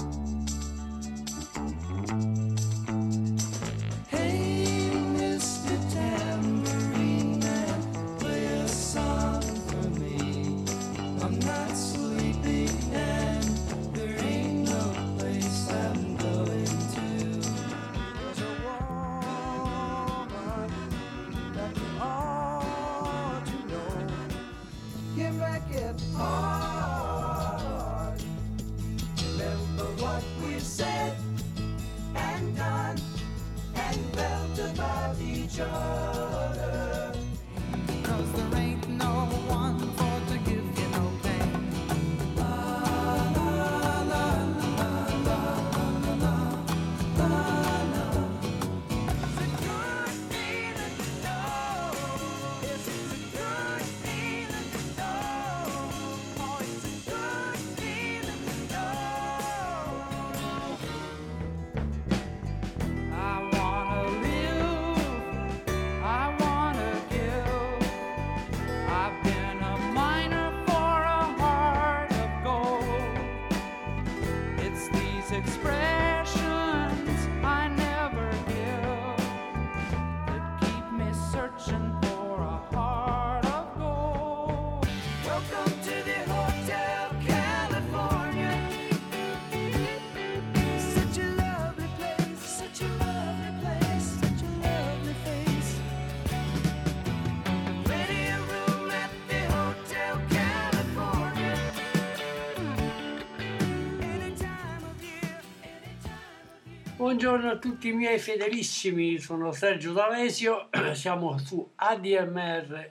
Buongiorno a tutti i miei fedelissimi, sono Sergio D'Alesio, siamo su ADMR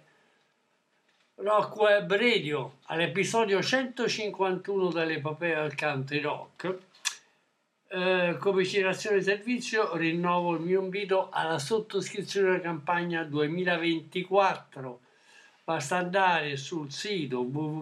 Rock Web Radio all'episodio 151 dell'epopea del country rock. Come citazione di servizio rinnovo il mio invito alla sottoscrizione della campagna 2024. Basta andare sul sito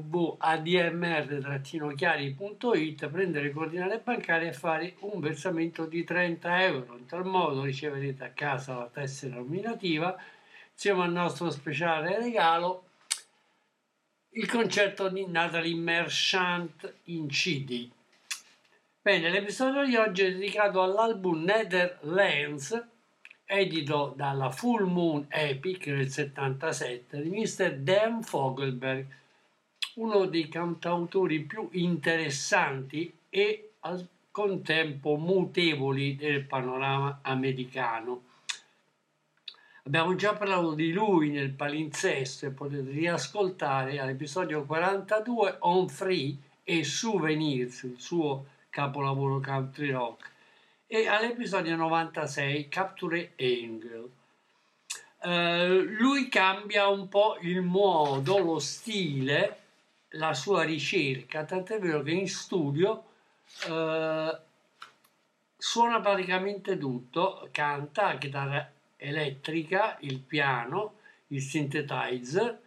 www.admr-chiari.it, prendere le coordinate bancarie e fare un versamento di 30 euro. In tal modo riceverete a casa la tessera nominativa insieme al nostro speciale regalo, il concerto di Natalie Merchant in CD. Bene, l'episodio di oggi è dedicato all'album Netherlands, edito dalla Full Moon Epic nel 77 di Mr. Dan Fogelberg, uno dei cantautori più interessanti e al contempo mutevoli del panorama americano. Abbiamo già parlato di lui nel palinsesto e potete riascoltare all'episodio 42 On Free e Souvenirs, il suo capolavoro country rock, e all'episodio 96 Capture Angel. Lui cambia un po' il modo, lo stile, la sua ricerca, tant'è vero che in studio suona praticamente tutto, canta la chitarra elettrica, il piano, il synthesizer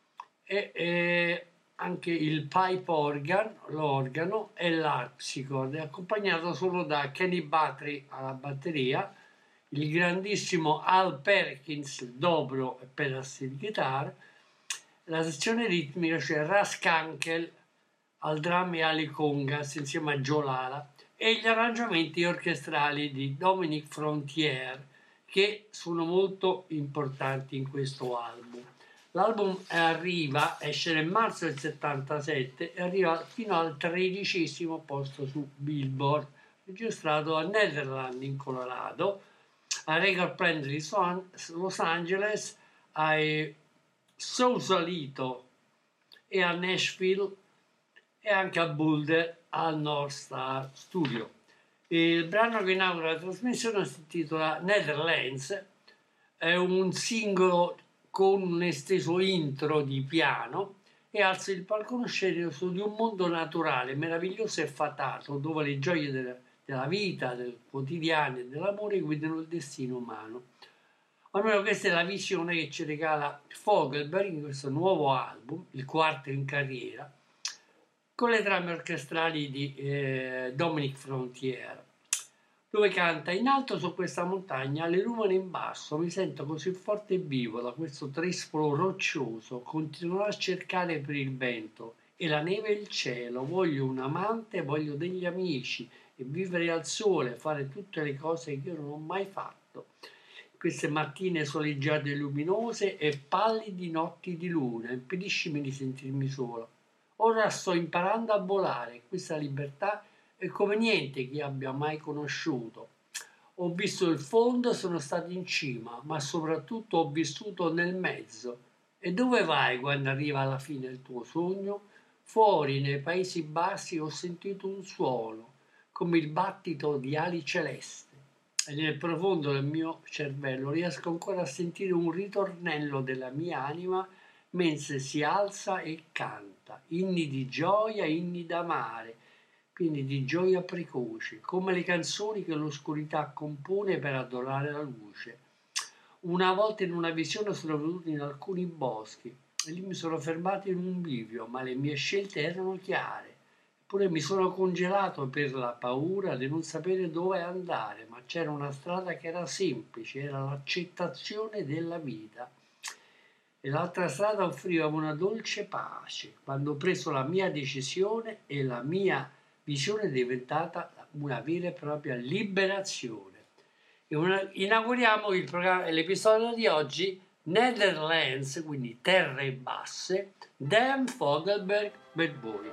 e anche il pipe organ, l'organo e l'harpsichord, è accompagnato solo da Kenny Battery alla batteria, il grandissimo Al Perkins dobro e pedal guitar, la sezione ritmica, cioè Russ Kunkel al drum e alle congas insieme a Joe Lara, e gli arrangiamenti orchestrali di Dominic Frontier, che sono molto importanti in questo album. L'album esce nel marzo del 77 e arriva fino al 13° posto su Billboard, registrato a Netherlands in Colorado, a Record Plant di Los Angeles, a Sausalito e a Nashville e anche a Boulder al North Star Studio. Il brano che inaugura la trasmissione si intitola Netherlands, è un singolo con un esteso intro di piano e alza il palcoscenico su di un mondo naturale, meraviglioso e fatato, dove le gioie della vita, del quotidiano e dell'amore guidano il destino umano. Almeno questa è la visione che ci regala Fogelberg in questo nuovo album, il quarto in carriera, con le trame orchestrali di Dominic Frontier, dove canta: in alto su questa montagna, le lumine in basso, mi sento così forte e vivo da questo trespolo roccioso, continuerò a cercare per il vento e la neve e il cielo, voglio un amante, voglio degli amici, e vivere al sole, fare tutte le cose che io non ho mai fatto. Queste mattine soleggiate e luminose e pallidi notti di luna, impediscimi di sentirmi solo. Ora sto imparando a volare, questa libertà è come niente che abbia mai conosciuto. Ho visto il fondo, sono stato in cima, ma soprattutto ho vissuto nel mezzo. E dove vai quando arriva alla fine il tuo sogno? Fuori, nei Paesi Bassi, ho sentito un suono, come il battito di ali celesti. E nel profondo del mio cervello riesco ancora a sentire un ritornello della mia anima mentre si alza e canta, inni di gioia, inni d'amare, pieni di gioia precoce, come le canzoni che l'oscurità compone per adorare la luce. Una volta in una visione sono venuto in alcuni boschi e lì mi sono fermato in un bivio, ma le mie scelte erano chiare. Eppure mi sono congelato per la paura di non sapere dove andare, ma c'era una strada che era semplice, era l'accettazione della vita. E l'altra strada offriva una dolce pace. Quando ho preso la mia decisione e la mia visione è diventata una vera e propria liberazione. Inauguriamo l'episodio di oggi, Netherlands, quindi terre basse, Dan Fogelberg, Bad Boy.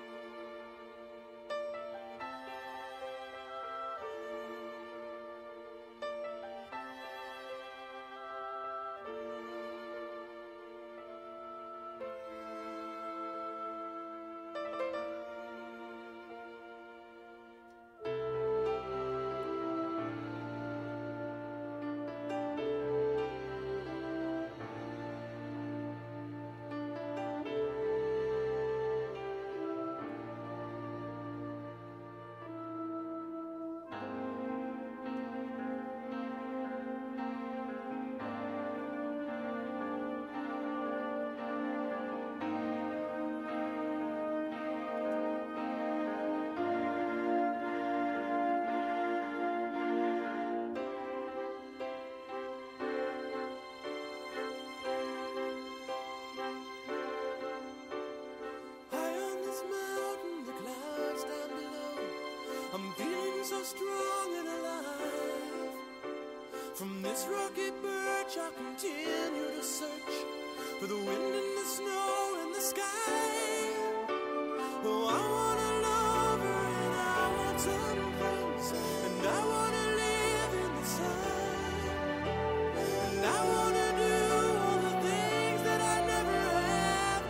I'm feeling so strong and alive. From this rocky perch I'll continue to search for the wind and the snow and the sky. Oh, I want a lover and I want some friends, and I want to live in the sun, and I want to do all the things that I never have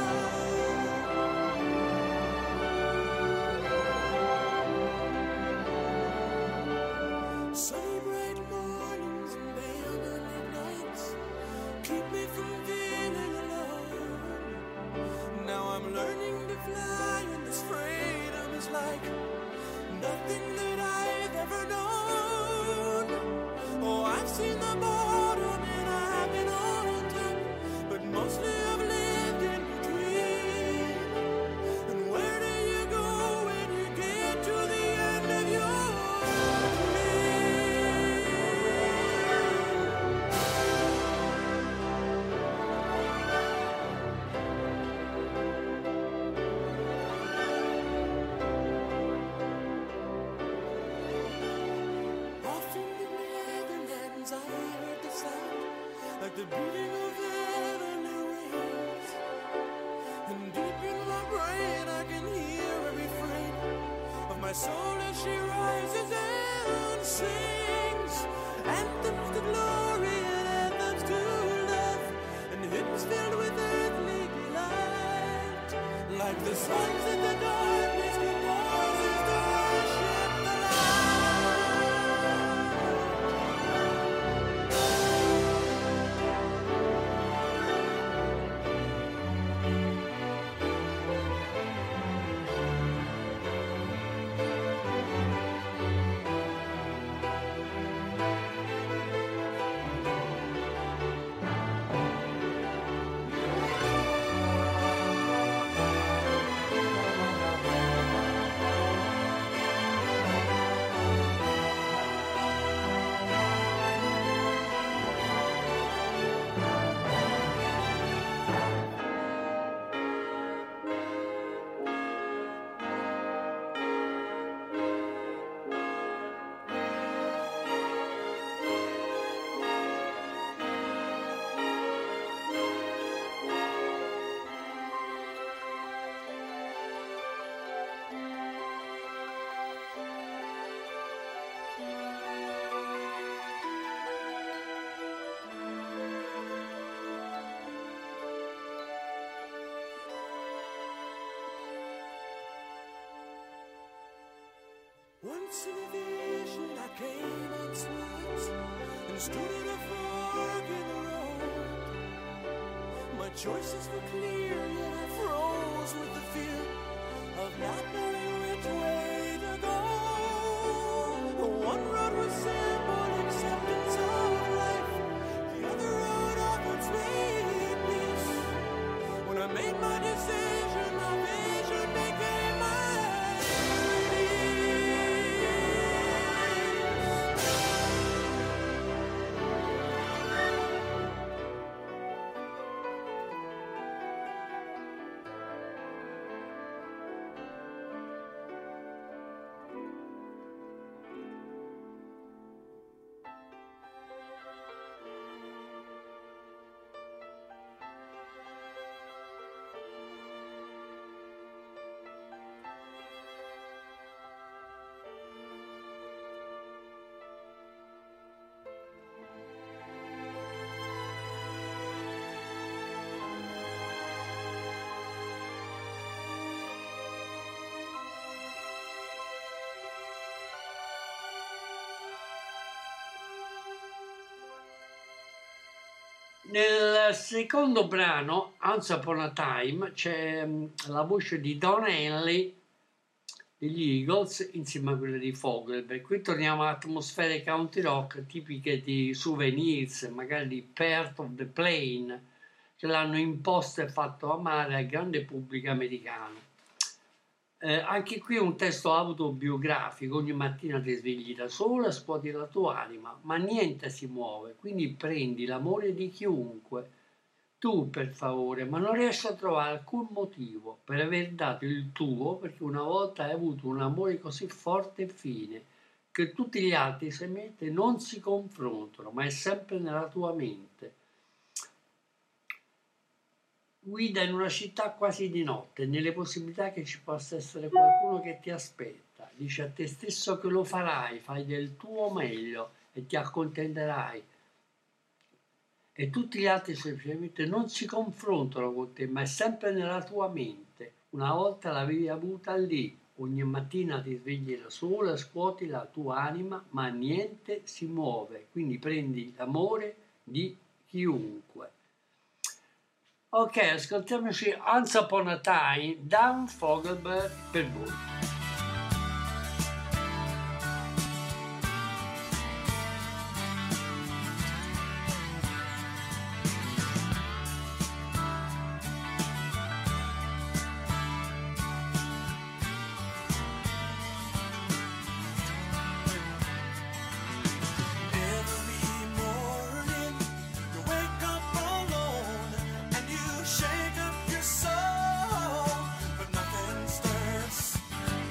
done. Sunny bright mornings and pale moonlit nights keep me from feeling alone. Now I'm learning to fly, and this freedom is like nothing that I've ever known. Oh, I've seen the bottom and I've been on top, but mostly I've lived in between. And where do you go when you get to the end of your Off in the Netherlands, I heard the sound like the beating of heavenly wings. And deep in my brain, I can hear every refrain of my soul as she rises and sings. Anthems to glory and anthems to love, and hymns filled with earthly delight. Like the songs that the darkness composes to worship the light. Once in a vision I came once once and stood at a fork in the road. My choices were clear, yet I froze with the fear of not knowing which way to go. One road was simple, acceptance of life. The other road offered sweet peace. When I made my decision, my vision became my Nel secondo brano, Once Upon a Time, c'è la voce di Don Henley degli Eagles insieme a quella di Fogelberg. Qui torniamo a atmosfere country rock tipiche di Souvenirs, magari di Perth of the Plain, che l'hanno imposto e fatto amare al grande pubblico americano. Anche qui un testo autobiografico: ogni mattina ti svegli da sola, scuoti la tua anima, ma niente si muove, quindi prendi l'amore di chiunque. Tu, per favore, ma non riesci a trovare alcun motivo per aver dato il tuo, perché una volta hai avuto un amore così forte e fine che tutti gli altri semmente non si confrontano, ma è sempre nella tua mente. Guida in una città quasi di notte, nelle possibilità che ci possa essere qualcuno che ti aspetta. Dici a te stesso che lo farai, fai del tuo meglio e ti accontenterai. E tutti gli altri semplicemente non si confrontano con te, ma è sempre nella tua mente. Una volta l'avevi avuta lì, ogni mattina ti svegli da sola, scuoti la tua anima, ma niente si muove. Quindi prendi l'amore di chiunque. Ok, ascoltiamoci Once Upon a Time, Dan Fogelberg per voi. Shake up your soul, but nothing stirs.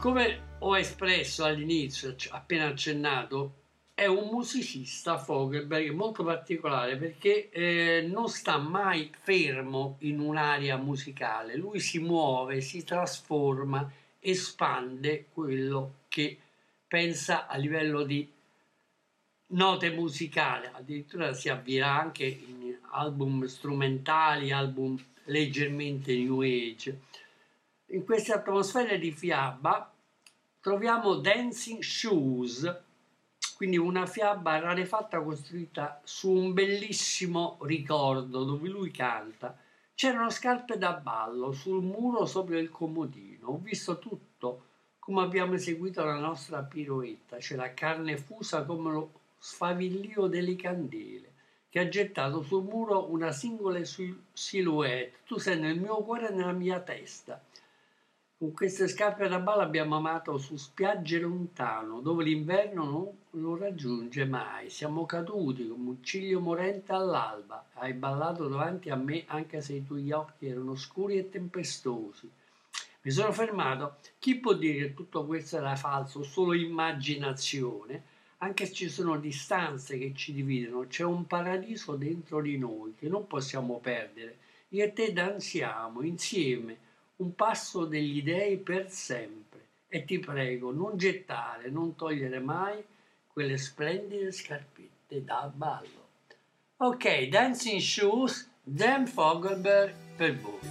Come ho espresso all'inizio, appena accennato, è un musicista Fogelberg molto particolare perché non sta mai fermo in un'area musicale, lui si muove, si trasforma, espande quello che pensa a livello di note musicali, addirittura si avvia anche in album strumentali, album leggermente new age. In queste atmosfere di fiaba troviamo Dancing Shoes, quindi una fiaba rarefatta costruita su un bellissimo ricordo dove lui canta. C'erano scarpe da ballo sul muro sopra il comodino, ho visto tutto come abbiamo eseguito la nostra piroetta, c'è la carne fusa come lo sfavillio delle candele che ha gettato sul muro una singola silhouette. Tu sei nel mio cuore e nella mia testa. Con queste scarpe da ballo abbiamo amato su spiagge lontano, dove l'inverno non lo raggiunge mai. Siamo caduti come un ciglio morente all'alba. Hai ballato davanti a me anche se i tuoi occhi erano scuri e tempestosi. Mi sono fermato. Chi può dire che tutto questo era falso, solo immaginazione? Anche se ci sono distanze che ci dividono, c'è un paradiso dentro di noi che non possiamo perdere. Io e te danziamo insieme un passo degli dei per sempre. E ti prego, non gettare, non togliere mai quelle splendide scarpette da ballo. Ok, Dancing Shoes, Dan Fogelberg per voi.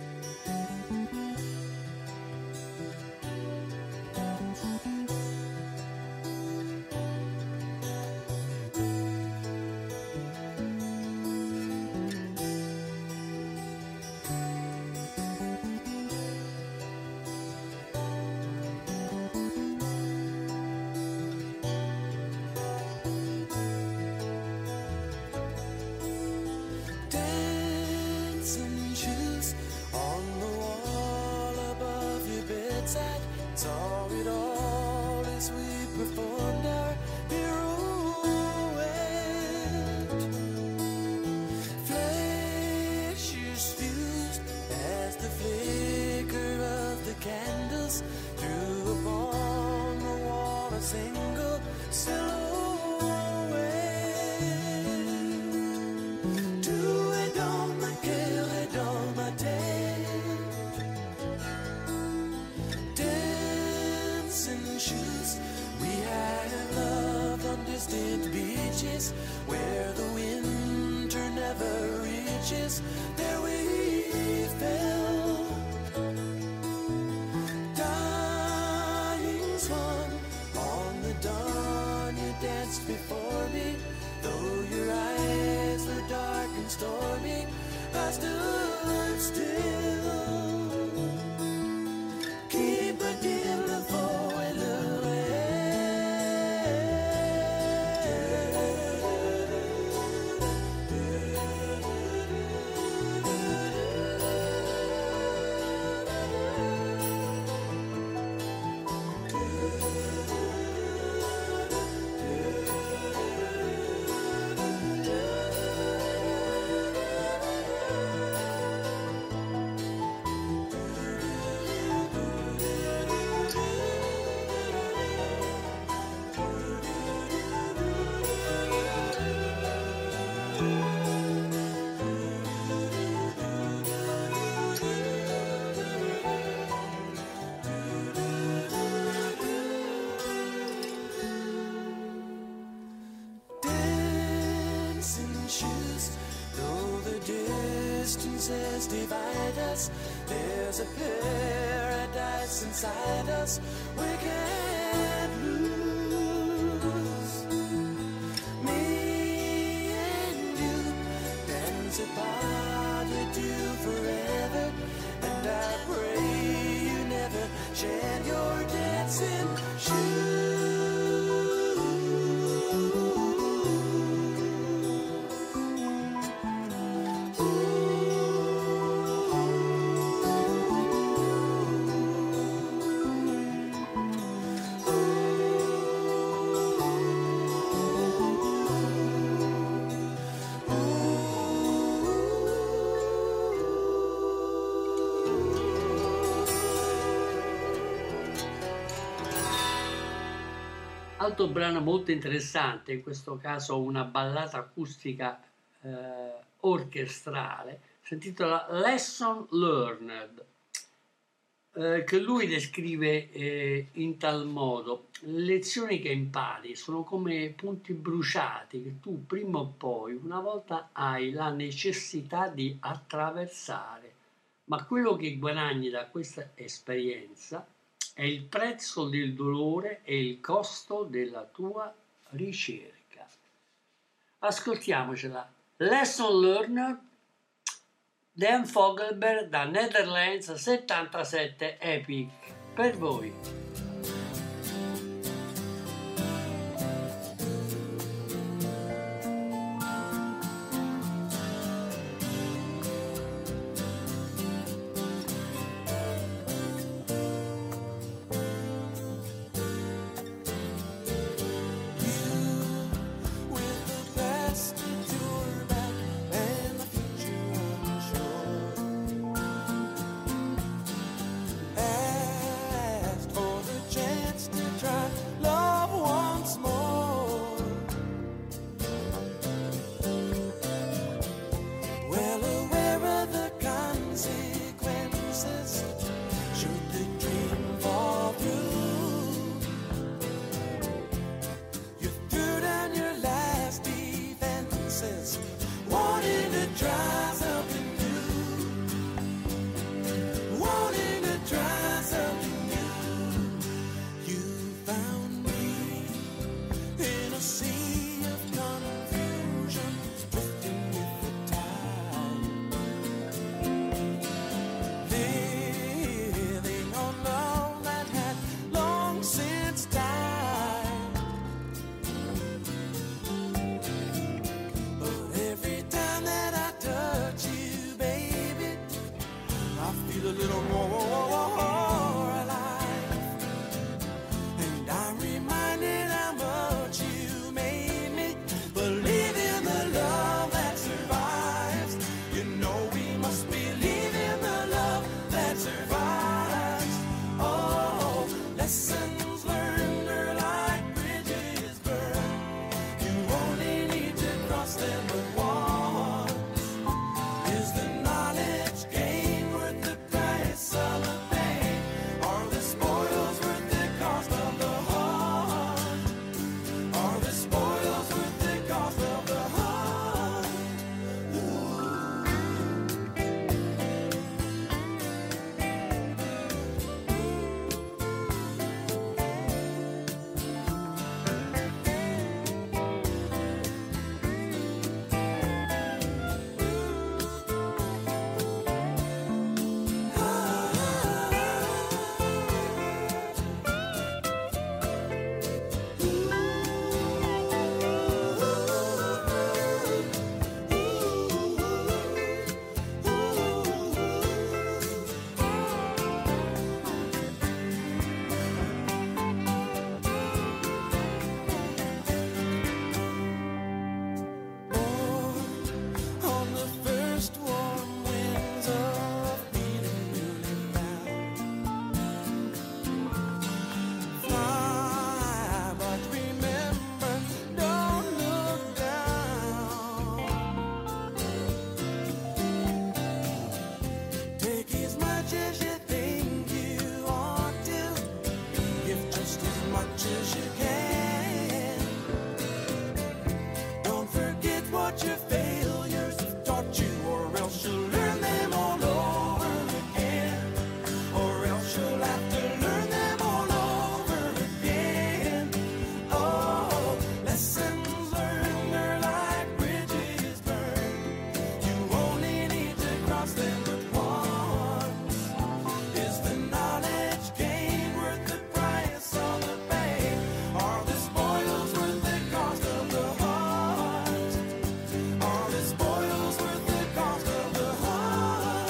Saw it all as we performed our pirouette. Flashes fused as the flicker of the candles threw upon the wall a single silhouette. Tu es dans ma cœur et dans ma tête. Shoes. We have loved on distant beaches where the winter never reaches. There we fell, dying swan. On the dawn you danced before me, though your eyes were dark and stormy. I stood still. Keep a deal before. Distances divide us. There's a paradise inside us we can't lose. Me and you dance apart to do forever, and I pray you never shed your dancing shoes. Altro brano molto interessante, in questo caso una ballata acustica orchestrale, si intitola Lesson Learned, che lui descrive in tal modo: le lezioni che impari sono come punti bruciati che tu prima o poi, una volta, hai la necessità di attraversare, ma quello che guadagni da questa esperienza è il prezzo del dolore e il costo della tua ricerca. Ascoltiamocela. Lesson Learned, Dan Fogelberg da Netherlands 77 Epic, per voi. With the past at your back and the future unsure, asked for the chance to try love once more. Well aware of the consequences should the dream fall through. You threw down your last defenses, wanting to try something new, wanting to try something new. You found me in a sea of confusion, drifting with the tide, living on love that had long since died. But every time that I touch you, baby, I feel a little more alive. And I'm reminded how much you made me believe in the love that survives. You know we must believe in the love that survives. Oh, lessons learned are like bridges burned. You only need to cross them but once. Is the knowledge gained worth the price of the pain? Are the spoils worth the cost of the heart? Are the spoils worth the cost of the heart? On the first warm winds of feeling newly found, fly, but remember, don't look down. Take as much as you think you ought to, give just as much as you can. Don't forget what your failures have taught you, or else you'll learn them all over again. Or else you'll have to learn them all over again. Oh, lessons learned are like bridges burned. You only need to cross them but once. Is the knowledge gained worth the price of the pain? Are the spoils worth the cost of the heart? Are the spoils worth the cost of the heart?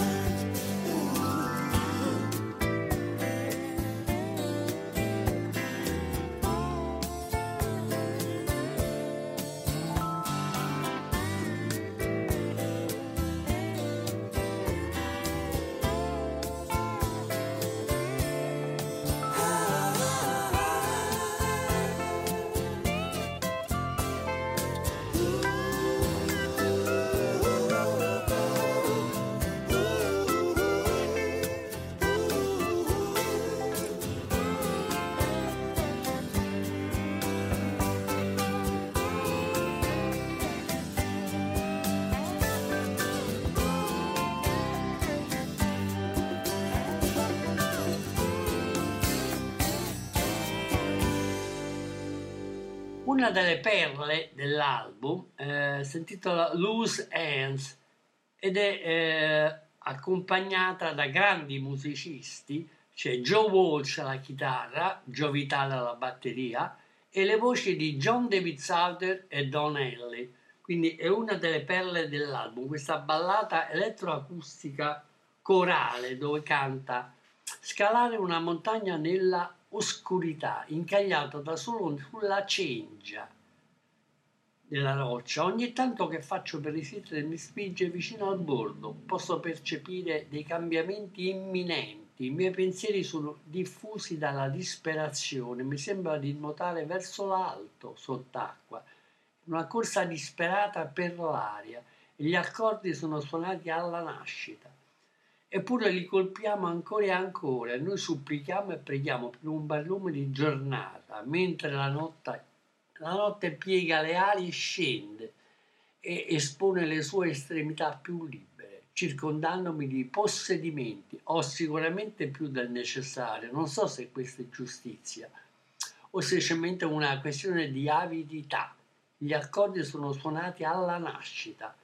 Una delle perle dell'album si intitola Loose Hands ed è accompagnata da grandi musicisti, c'è Joe Walsh alla chitarra, Joe Vitale alla batteria e le voci di John David Souther e Don Henley. Quindi è una delle perle dell'album, questa ballata elettroacustica corale dove canta: scalare una montagna nella oscurità, incagliato da solo sulla cengia della roccia. Ogni tanto che faccio per risiedere mi spinge vicino al bordo, posso percepire dei cambiamenti imminenti. I miei pensieri sono diffusi dalla disperazione, mi sembra di nuotare verso l'alto sott'acqua, una corsa disperata per l'aria, e gli accordi sono suonati alla nascita. Eppure li colpiamo ancora e ancora, e noi supplichiamo e preghiamo per un barlume di giornata, mentre la notte piega le ali e scende e espone le sue estremità più libere, circondandomi di possedimenti. Ho sicuramente più del necessario, non so se questa è giustizia o semplicemente una questione di avidità. Gli accordi sono suonati alla nascita.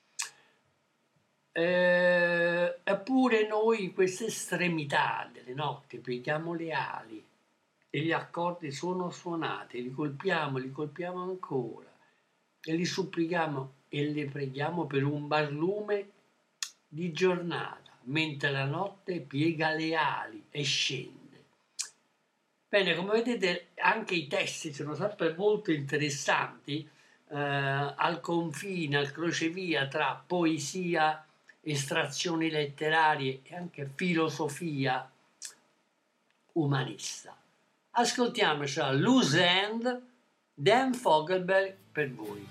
Eppure noi in questa estremità delle notti pieghiamo le ali e gli accordi sono suonati, li colpiamo ancora e li supplichiamo e li preghiamo per un barlume di giornata, mentre la notte piega le ali e scende. Bene, come vedete anche i testi sono sempre molto interessanti, al confine, al crocevia tra poesia, estrazioni letterarie e anche filosofia umanista. Ascoltiamoci a Loose End, Dan Fogelberg per voi.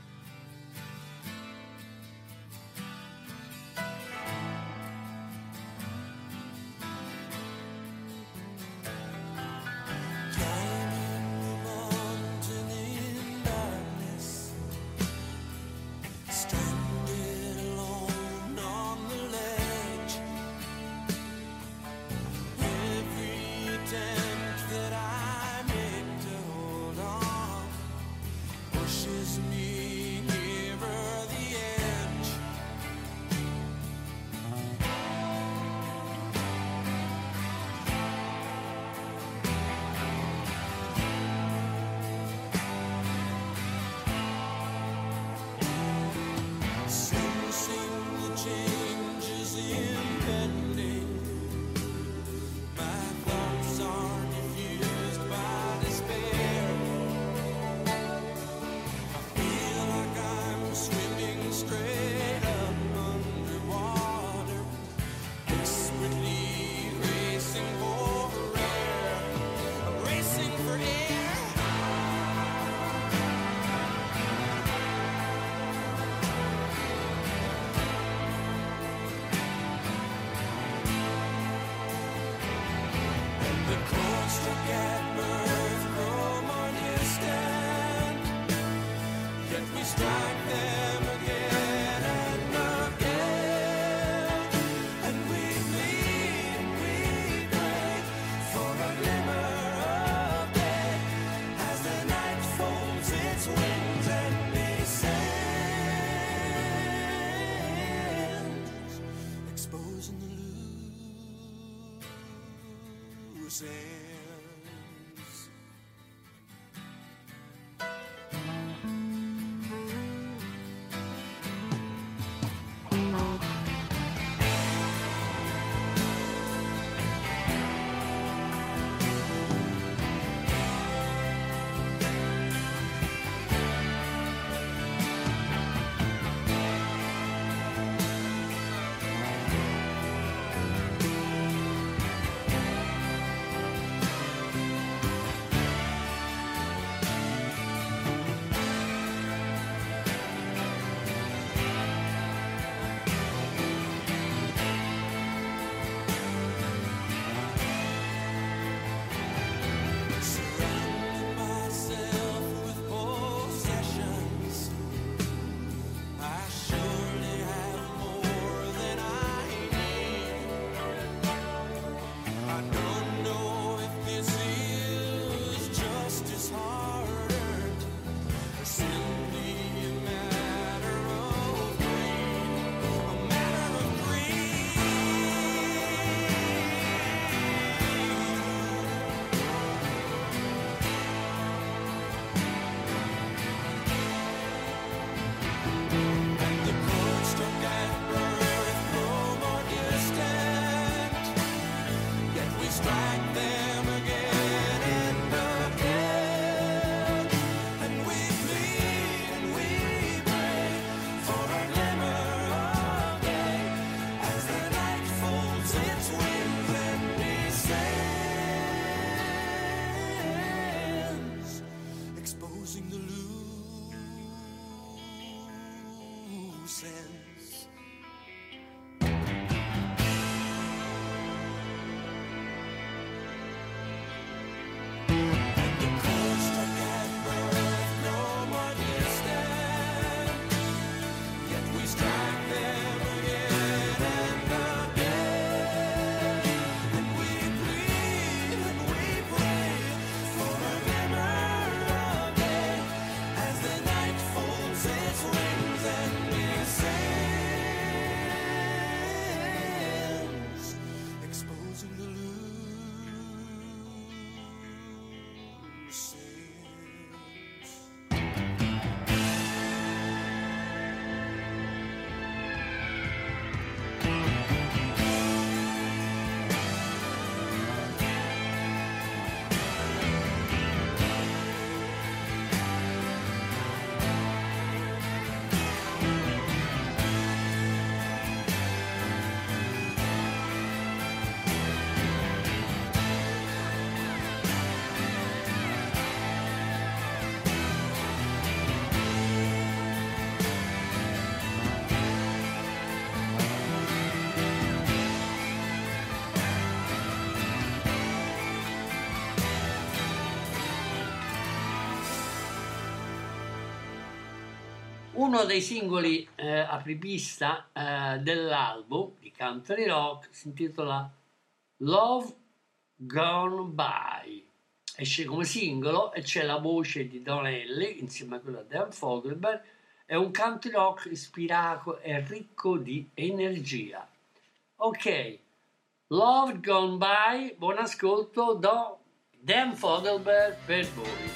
Uno dei singoli apripista dell'album di country rock si intitola Love Gone By. Esce come singolo e c'è la voce di Donnelly insieme a quella di Dan Fogelberg. È un country rock ispirato e ricco di energia. Ok, Love Gone By, buon ascolto da Dan Fogelberg per voi.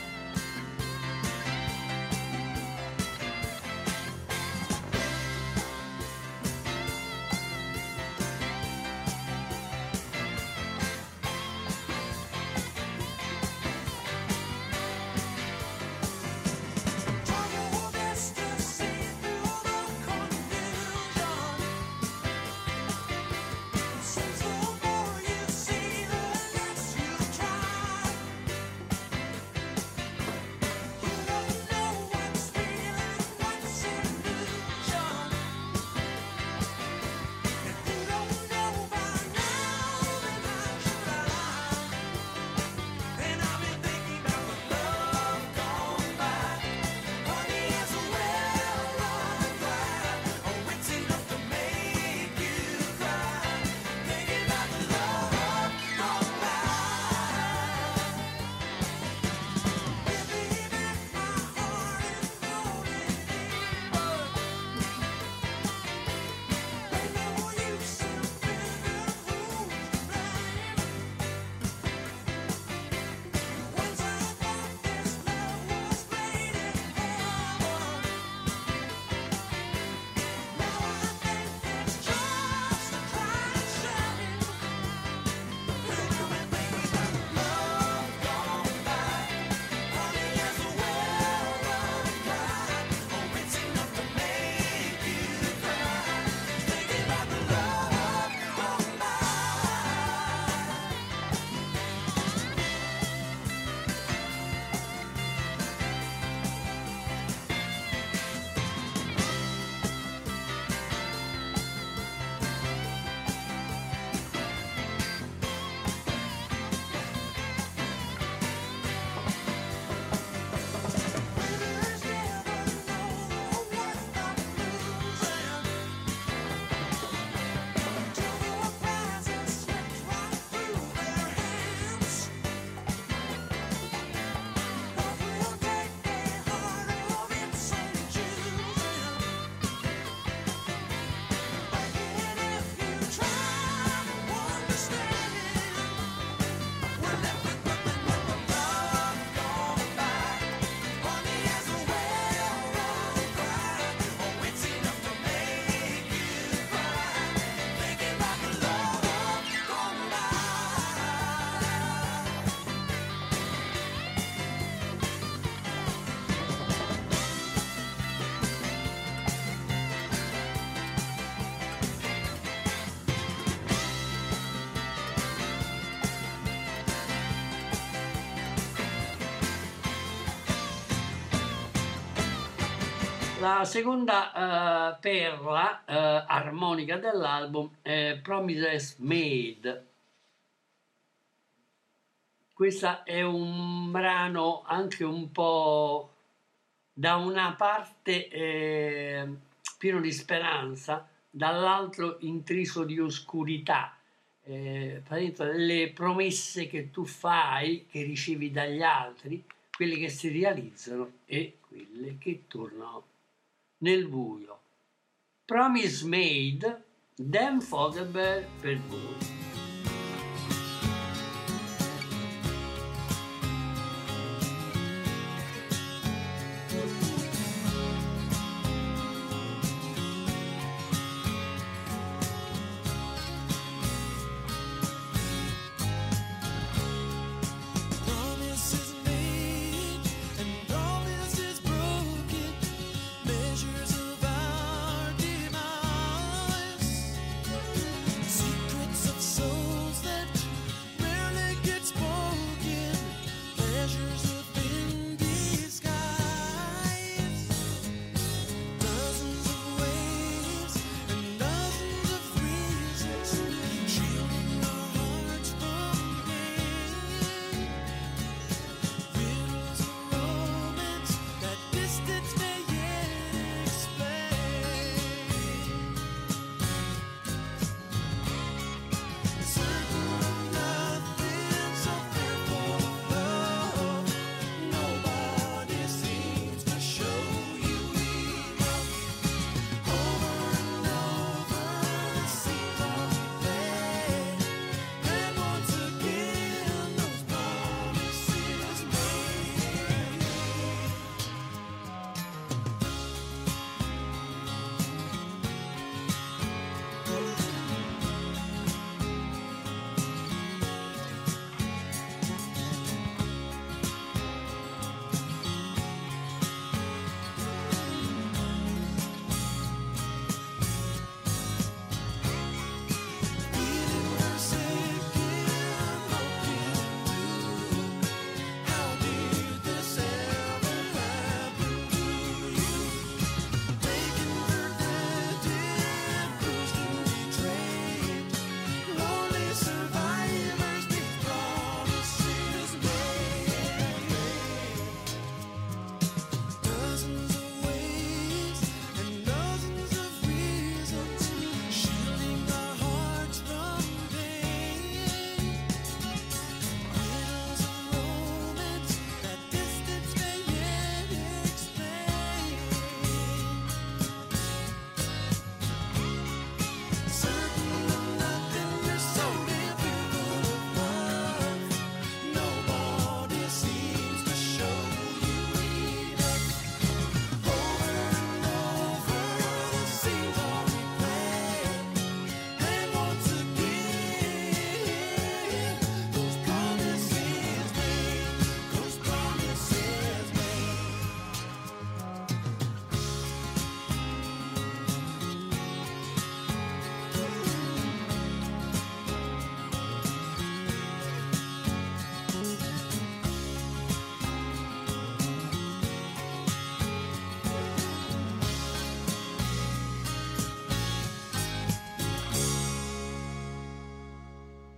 La seconda perla armonica dell'album è Promises Made. Questo è un brano anche un po' da una parte pieno di speranza, dall'altro intriso di oscurità. Le promesse che tu fai, che ricevi dagli altri, quelle che si realizzano e quelle che tornano nel buio. Promise Made, Dan Fogelberg per voi. Secrets of soul.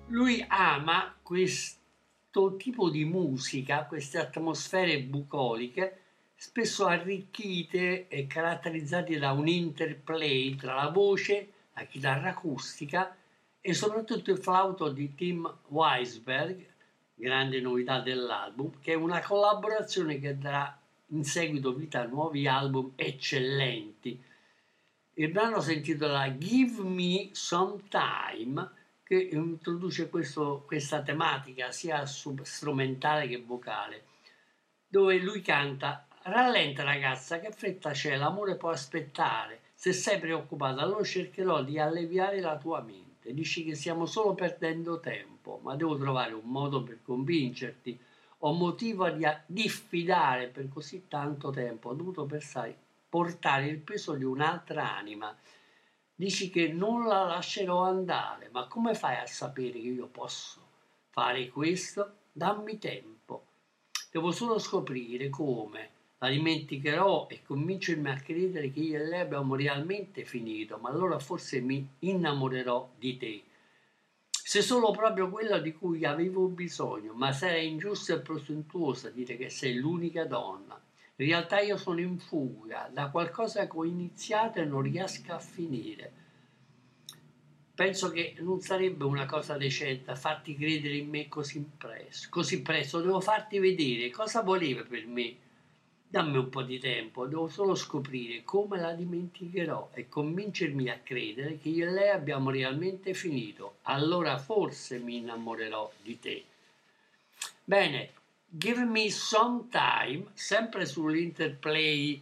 Lui ama questo tipo di musica, queste atmosfere bucoliche, spesso arricchite e caratterizzate da un interplay tra la voce, la chitarra acustica e soprattutto il flauto di Tim Weisberg, grande novità dell'album, che è una collaborazione che darà in seguito vita a nuovi album eccellenti. Il brano si intitola Give Me Some Time, che introduce questa tematica sia strumentale che vocale, dove lui canta: rallenta ragazza, che fretta c'è, l'amore può aspettare, se sei preoccupata allora cercherò di alleviare la tua mente, dici che stiamo solo perdendo tempo, ma devo trovare un modo per convincerti, ho motivo di diffidare per così tanto tempo, ho dovuto portare il peso di un'altra anima. Dici che non la lascerò andare, ma come fai a sapere che io posso fare questo? Dammi tempo. Devo solo scoprire come. La dimenticherò e convincermi a credere che io e lei abbiamo realmente finito, ma allora forse mi innamorerò di te. Sei solo proprio quella di cui avevo bisogno, ma sarei ingiusta e presuntuosa dire che sei l'unica donna. In realtà io sono in fuga da qualcosa che ho iniziato e non riesco a finire. Penso che non sarebbe una cosa decente farti credere in me così presto. Devo farti vedere cosa voleva per me. Dammi un po' di tempo, devo solo scoprire come la dimenticherò e convincermi a credere che io e lei abbiamo realmente finito. Allora forse mi innamorerò di te. Bene, Give Me Some Time, sempre sull'interplay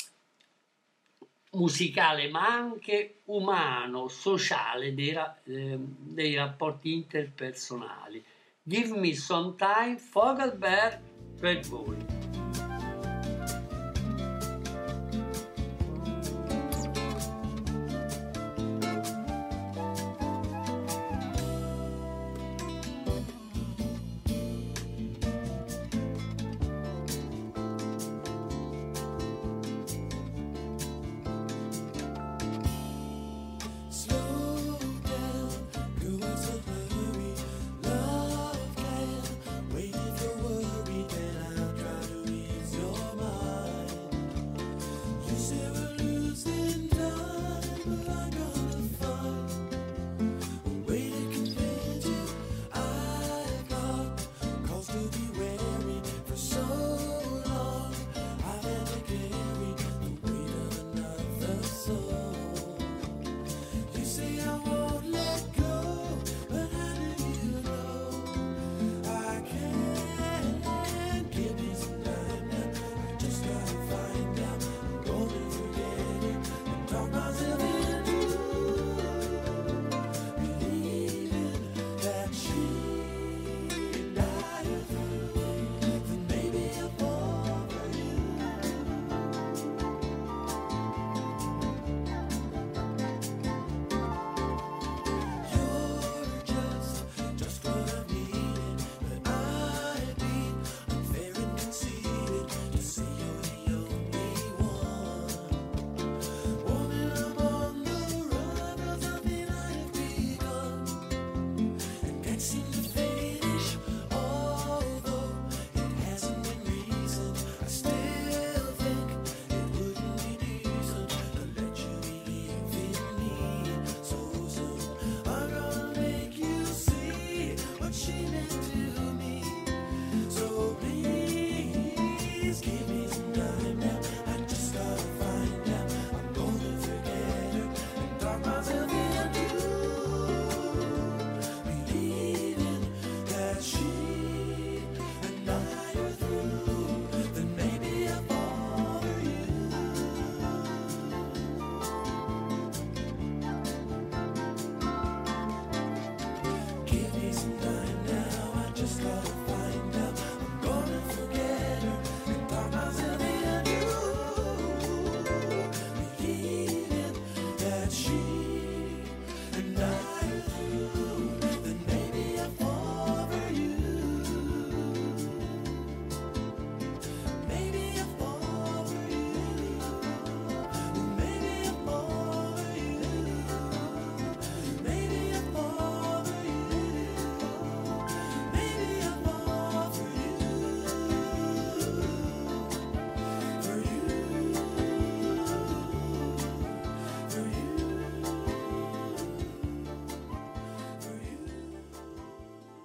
musicale ma anche umano, sociale dei rapporti interpersonali. Give Me Some Time, Fogelberg per voi. Slow down, go what's a hurry? Love can wait if you're worried, then I'll try to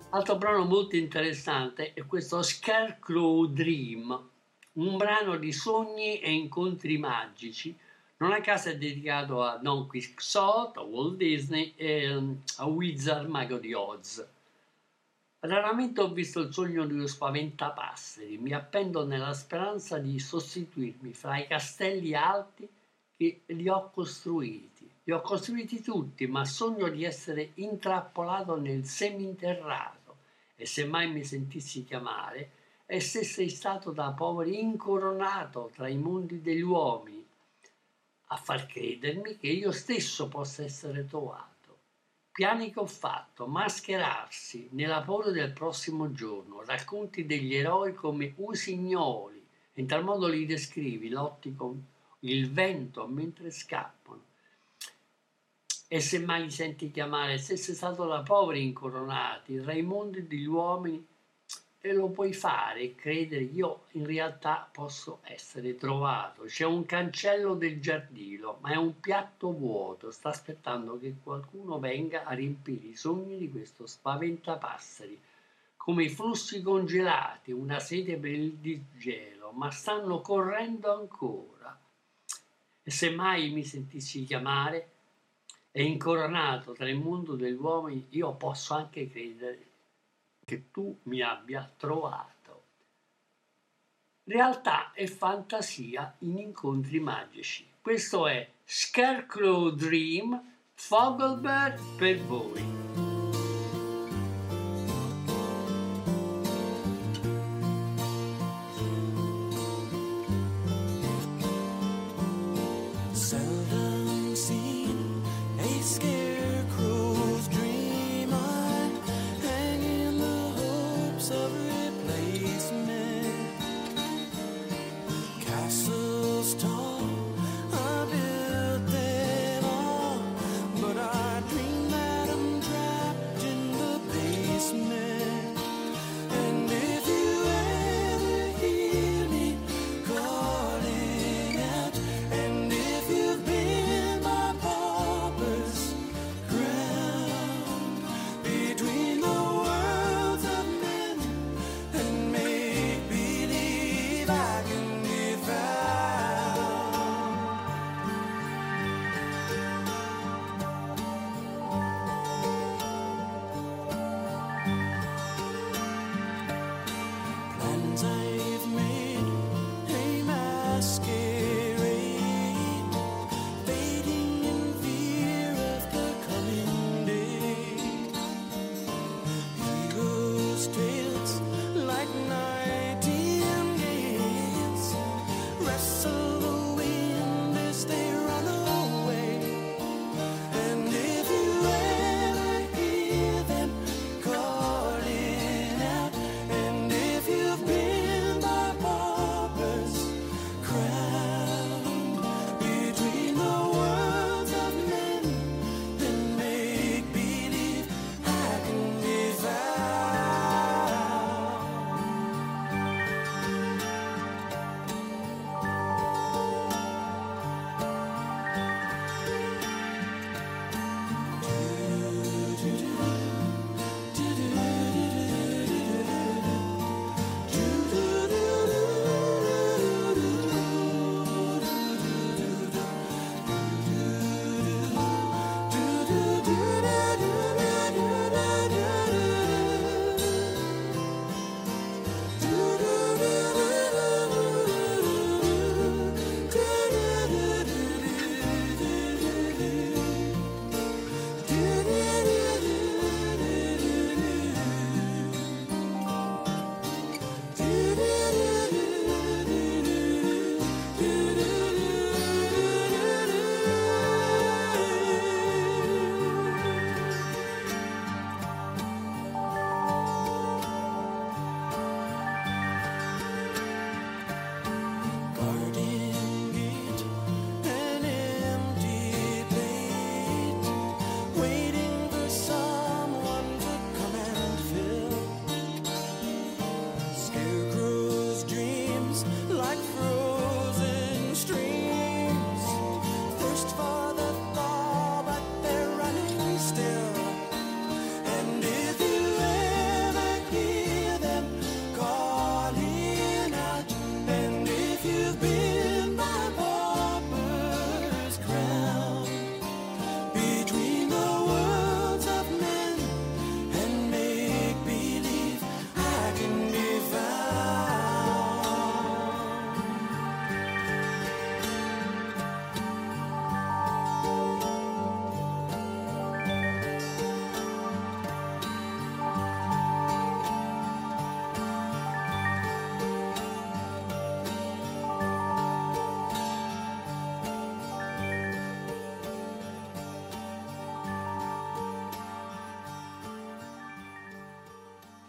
Altro brano molto interessante è questo Scarecrow Dream, un brano di sogni e incontri magici. Non a caso è dedicato a Don Quixote, a Walt Disney e a Wizard Mago di Oz. Raramente ho visto il sogno di uno spaventapasseri, mi appendo nella speranza di sostituirmi fra i castelli alti che li ho costruiti. Li ho costruiti tutti, ma sogno di essere intrappolato nel seminterrato. E se mai mi sentissi chiamare, e se sei stato da poveri incoronato tra i mondi degli uomini, a far credermi che io stesso possa essere trovato. Piani che ho fatto, mascherarsi nella paura del prossimo giorno, racconti degli eroi come usignoli, e in tal modo li descrivi, lotti con il vento mentre scappano. E se mai li senti chiamare, se sei stato da poveri incoronati, tra i mondi degli uomini, e lo puoi fare e credere, io in realtà posso essere trovato. C'è un cancello del giardino, ma è un piatto vuoto, sta aspettando che qualcuno venga a riempire i sogni di questo spaventapasseri, come i flussi congelati, una sete per il disgelo, ma stanno correndo ancora. E se mai mi sentissi chiamare, e incoronato tra il mondo degli uomini, io posso anche credere che tu mi abbia trovato. Realtà e fantasia in incontri magici. Questo è Scarecrow Dream, Fogelberg per voi. Seldom seen a scarecrow's dream. I hang in the hopes of replacement. Castles tall, I built them all, but I dream that I'm trapped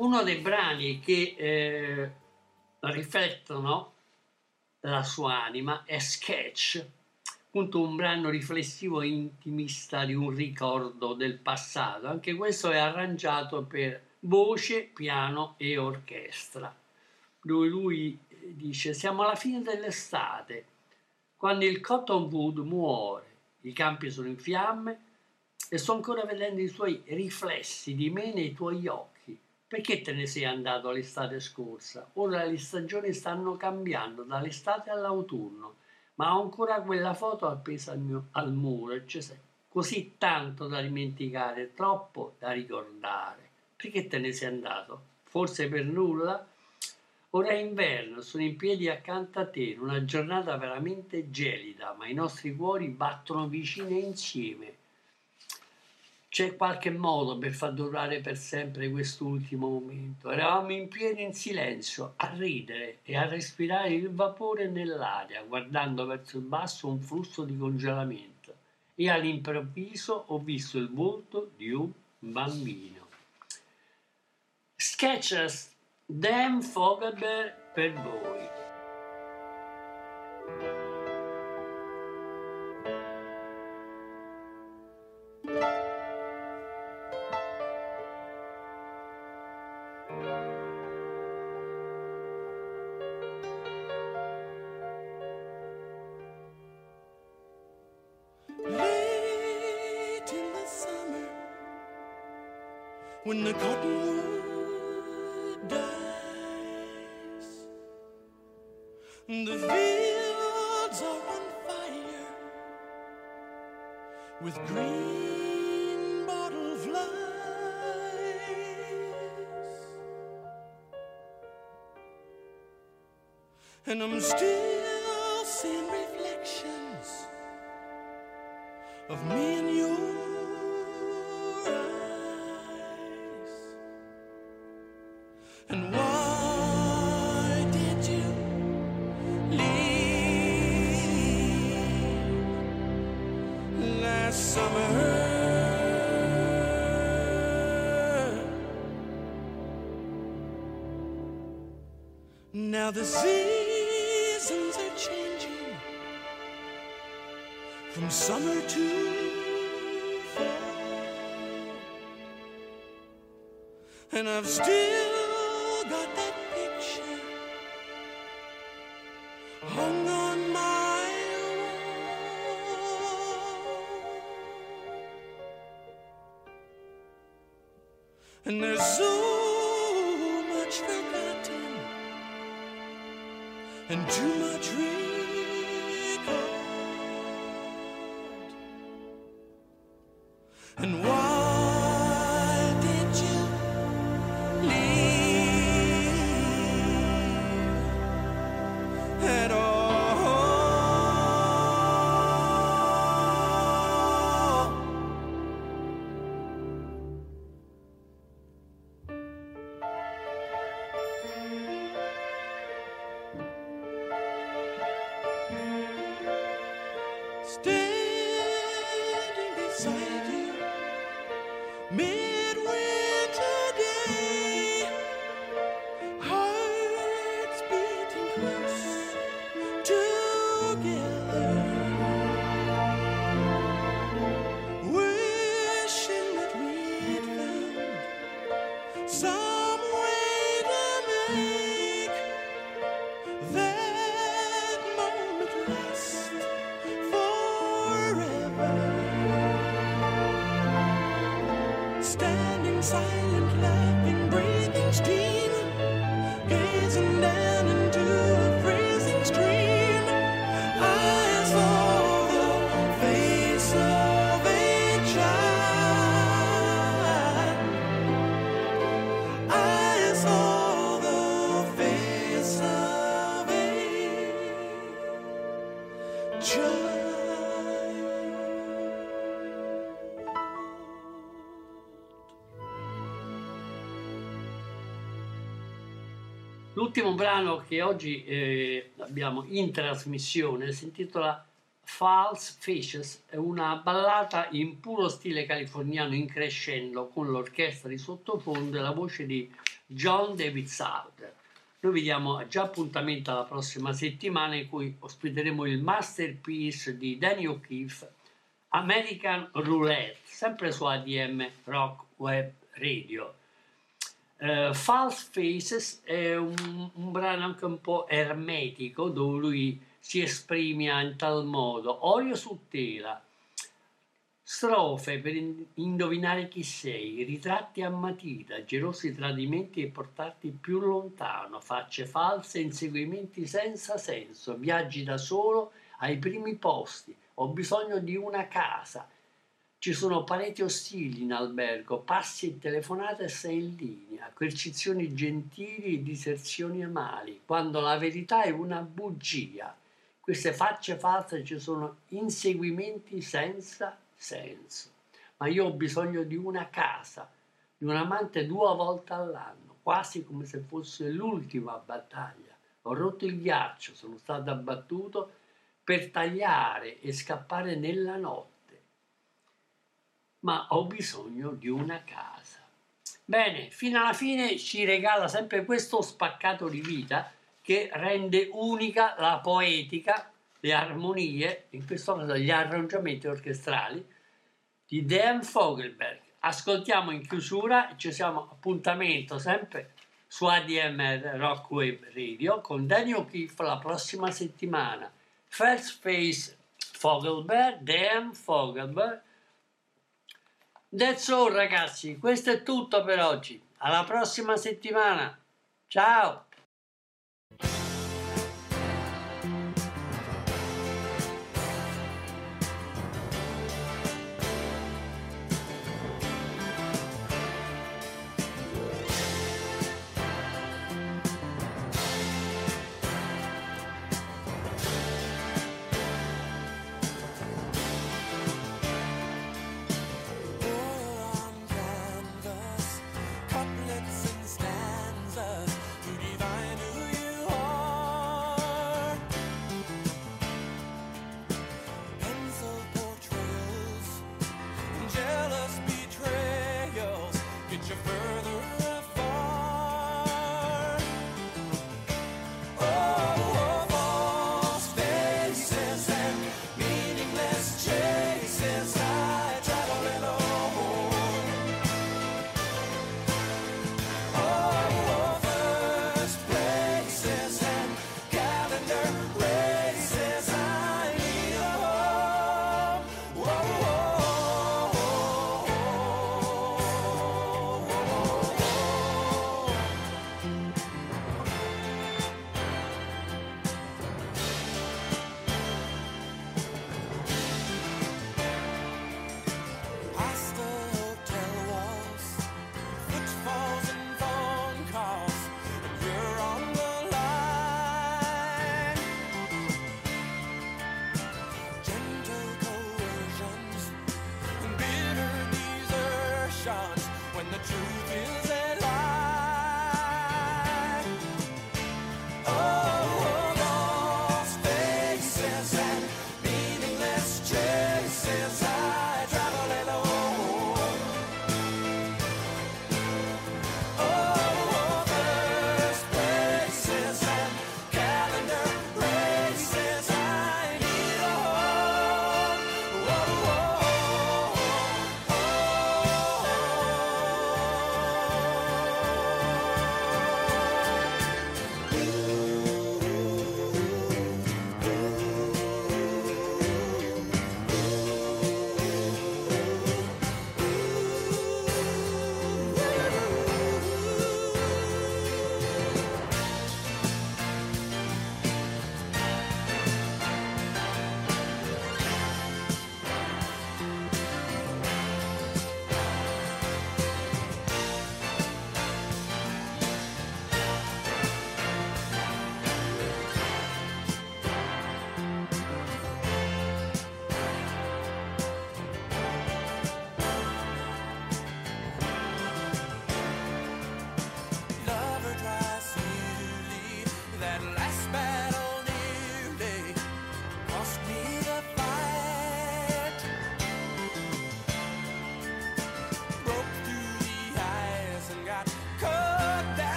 Uno dei brani che riflettono la sua anima è Sketch, appunto un brano riflessivo e intimista di un ricordo del passato. Anche questo è arrangiato per voce, piano e orchestra, dove lui dice: siamo alla fine dell'estate, quando il cottonwood muore, i campi sono in fiamme e sto ancora vedendo i suoi riflessi di me nei tuoi occhi. Perché te ne sei andato l'estate scorsa? Ora le stagioni stanno cambiando dall'estate all'autunno, ma ho ancora quella foto appesa al muro e c'è così tanto da dimenticare, troppo da ricordare. Perché te ne sei andato? Forse per nulla? Ora è inverno, sono in piedi accanto a te, in una giornata veramente gelida, ma i nostri cuori battono vicini insieme. C'è qualche modo per far durare per sempre quest'ultimo momento. Eravamo in piedi in silenzio, a ridere e a respirare il vapore nell'aria, guardando verso il basso un flusso di congelamento. E all'improvviso ho visto il volto di un bambino. Sketches, Dan Fogelberg per voi. Late in the summer, when the cottonwood dies, the fields are on fire with green bottle flies, and I'm still seeing reflections of me and your eyes. And why did you leave last summer? Now the seasons are changing from summer to fall, and I've still got that picture hung on my wall, and there's so much forgotten and too much recalled. And why did you leave at all? Standing beside you, midwinter day, hearts beating close together, wishing that we'd found some way to make that moment last forever. Standing silent, laughing, breathing steam, gazing down into a freezing stream, I saw the face of a child. I saw the face of a child. L'ultimo brano che oggi abbiamo in trasmissione si intitola False Fishes, è una ballata in puro stile californiano in crescendo con l'orchestra di sottofondo e la voce di John David Souther. Noi vi diamo già appuntamento alla prossima settimana in cui ospiteremo il masterpiece di Danny O'Keefe, American Roulette, sempre su ADM Rock Web Radio. False Faces è un brano anche un po' ermetico, dove lui si esprime in tal modo: olio su tela, strofe per indovinare chi sei, ritratti a matita, gelosi tradimenti e portarti più lontano, facce false, inseguimenti senza senso, viaggi da solo ai primi posti, ho bisogno di una casa, ci sono pareti ostili in albergo, passi e telefonate e sei in linea, coercizioni gentili e diserzioni amali, quando la verità è una bugia. Queste facce false, ci sono inseguimenti senza senso. Ma io ho bisogno di una casa, di un amante 2 volte all'anno, quasi come se fosse l'ultima battaglia. Ho rotto il ghiaccio, sono stato abbattuto per tagliare e scappare nella notte, ma ho bisogno di una casa. Bene, fino alla fine ci regala sempre questo spaccato di vita che rende unica la poetica, le armonie, in questo caso gli arrangiamenti orchestrali di Dan Fogelberg. Ascoltiamo in chiusura, ci siamo appuntamento sempre su ADM Rock Wave Radio con Danny O'Keefe la prossima settimana. First Face Fogelberg, Dan Fogelberg. That's all ragazzi, questo è tutto per oggi. Alla prossima settimana. Ciao!